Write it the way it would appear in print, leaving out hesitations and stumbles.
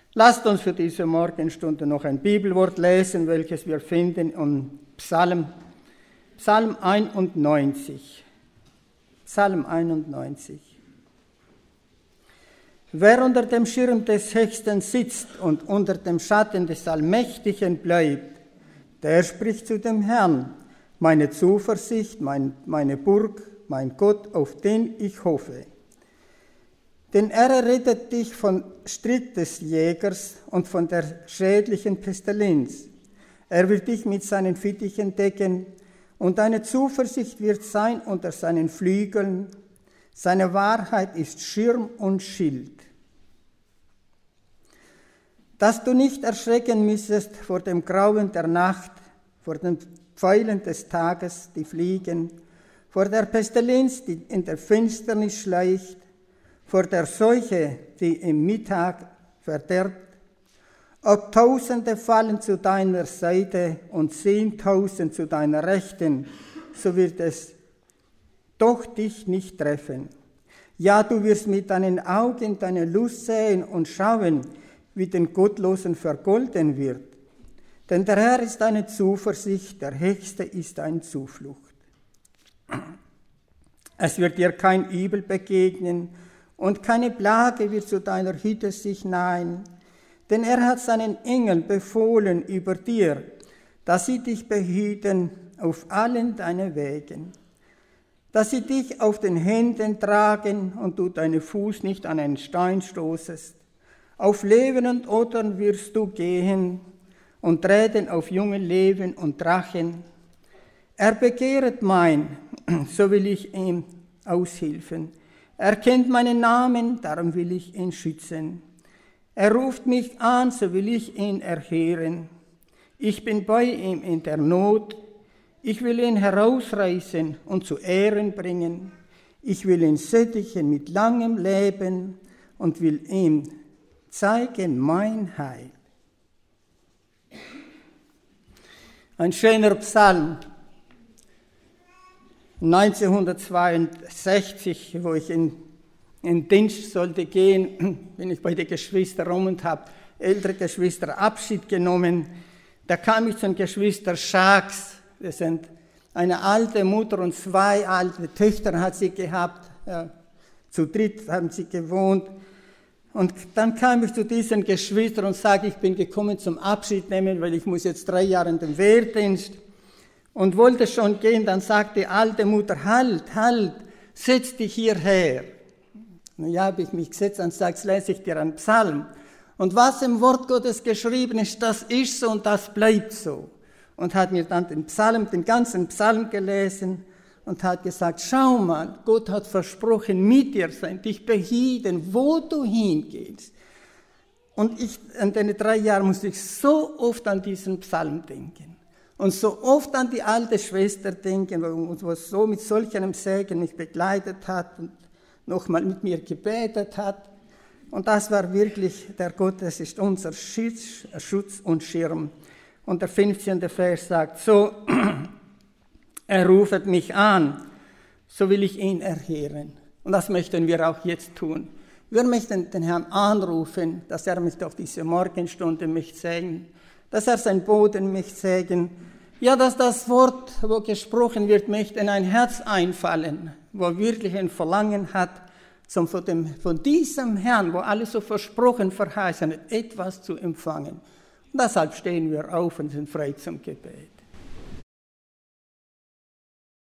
Lasst uns für diese Morgenstunde noch ein Bibelwort lesen, welches wir finden in Psalm 91. Psalm 91. Wer unter dem Schirm des Höchsten sitzt und unter dem Schatten des Allmächtigen bleibt, der spricht zu dem Herrn: Meine Zuversicht, meine Burg, mein Gott, auf den ich hoffe. Denn er rettet dich vom Strick des Jägers und von der schädlichen Pestilenz. Er wird dich mit seinen Fittichen decken, und deine Zuversicht wird sein unter seinen Flügeln. Seine Wahrheit ist Schirm und Schild. Dass du nicht erschrecken müssest vor dem Grauen der Nacht, vor den Pfeilen des Tages, die fliegen, vor der Pestilenz, die in der Finsternis schleicht, vor der Seuche, die im Mittag verderbt. Ob Tausende fallen zu deiner Seite und 10.000 zu deiner Rechten, so wird es doch dich nicht treffen. Ja, du wirst mit deinen Augen deine Lust sehen und schauen, wie den Gottlosen vergolden wird. Denn der Herr ist deine Zuversicht, der Höchste ist deine Zuflucht. Es wird dir kein Übel begegnen und keine Plage wird zu deiner Hütte sich nahen. Denn er hat seinen Engeln befohlen über dir, dass sie dich behüten auf allen deinen Wegen, dass sie dich auf den Händen tragen und du deinen Fuß nicht an einen Stein stoßest. Auf Löwen und Ottern wirst du gehen und treten auf junge Löwen und Drachen. Er begehret mein, so will ich ihm aushilfen. Er kennt meinen Namen, darum will ich ihn schützen. Er ruft mich an, so will ich ihn erhören. Ich bin bei ihm in der Not. Ich will ihn herausreißen und zu Ehren bringen. Ich will ihn sättigen mit langem Leben und will ihm zeigen mein Heil. Ein schöner Psalm. 1962, wo ich in Dienst sollte gehen, bin ich bei den Geschwistern rum und habe ältere Geschwister Abschied genommen. Da kam ich zu den Geschwistern Schaks. Das sind eine alte Mutter und 2 alte Töchter hat sie gehabt. Ja, zu dritt haben sie gewohnt. Und dann kam ich zu diesen Geschwistern und sage, ich bin gekommen zum Abschied nehmen, weil ich muss jetzt 3 Jahre in den Wehrdienst. Und wollte schon gehen, dann sagte die alte Mutter, halt, setz dich hierher. Und ja, habe ich mich gesetzt und sage, jetzt lese ich dir einen Psalm. Und was im Wort Gottes geschrieben ist, das ist so und das bleibt so. Und hat mir dann den ganzen Psalm gelesen und hat gesagt, schau mal, Gott hat versprochen, mit dir sein, dich behüten, wo du hingehst. Und in den 3 Jahren musste ich so oft an diesen Psalm denken. Und so oft an die alte Schwester denken, die so mit solch einem Segen mich begleitet hat und nochmal mit mir gebetet hat. Und das war wirklich, der Gott, das ist unser Schutz und Schirm. Und der 15. Vers sagt so, er rufet mich an, so will ich ihn erhören. Und das möchten wir auch jetzt tun. Wir möchten den Herrn anrufen, dass er mich auf diese Morgenstunde mich segnen, dass er sein Boden mich segnen. Ja, dass das Wort, wo gesprochen wird, möchte in ein Herz einfallen, wo wirklich ein Verlangen hat, von diesem Herrn, wo alles so versprochen, verheißen hat, etwas zu empfangen. Und deshalb stehen wir auf und sind frei zum Gebet.